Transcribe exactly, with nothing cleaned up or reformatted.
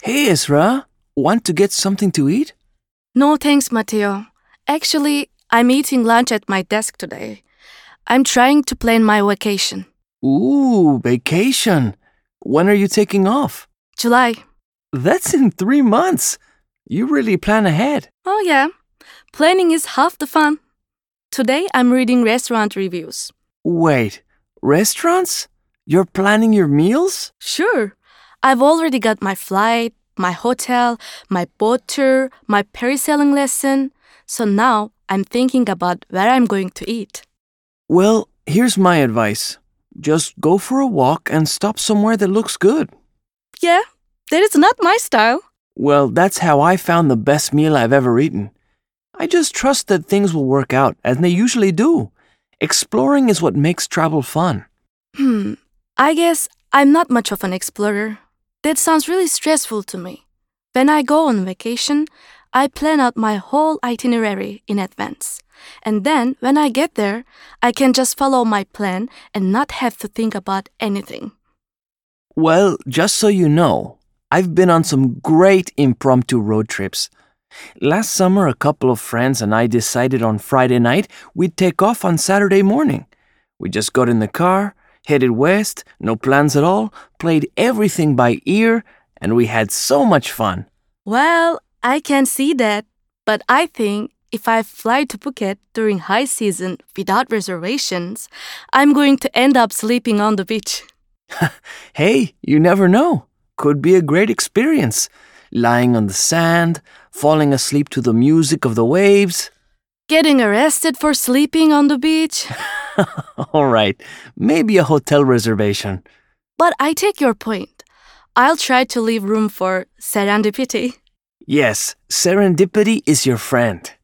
Hey, Ezra. Want to get something to eat? No thanks, Matteo. Actually, I'm eating lunch at my desk today. I'm trying to plan my vacation. Ooh, vacation. When are you taking off? July. That's in three months. You really plan ahead. Oh yeah, planning is half the fun. Today I'm reading restaurant reviews. Wait, restaurants? You're planning your meals? Sure, I've already got my flight, my hotel, my boat tour, my parasailing lesson. So now I'm thinking about where I'm going to eat. Well, here's my advice. Just go for a walk and stop somewhere that looks good. Yeah, that is not my style. Well, that's how I found the best meal I've ever eaten. I just trust that things will work out, as they usually do. Exploring is what makes travel fun. Hmm, I guess I'm not much of an explorer. That sounds really stressful to me. When I go on vacation, I plan out my whole itinerary in advance. And then, when I get there, I can just follow my plan and not have to think about anything. Well, just so you know, I've been on some great impromptu road trips. Last summer, a couple of friends and I decided on Friday night we'd take off on Saturday morning. We just got in the car, headed west, no plans at all, played everything by ear, and we had so much fun. Well, I can see that, but I think if I fly to Phuket during high season without reservations, I'm going to end up sleeping on the beach. Hey, you never know. Could be a great experience. Lying on the sand, falling asleep to the music of the waves. Getting arrested for sleeping on the beach? All right, maybe a hotel reservation. But I take your point. I'll try to leave room for serendipity. Yes, serendipity is your friend.